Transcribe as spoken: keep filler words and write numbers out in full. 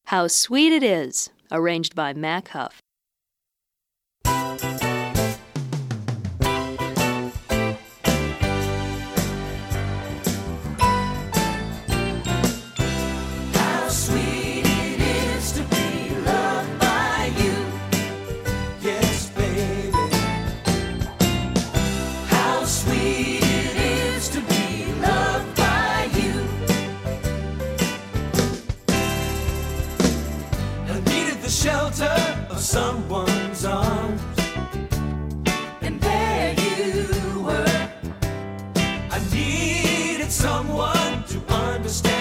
How Sweet It Is, arranged by Mac Huff. Shelter of someone's arms, and there you were. I needed someone to understand.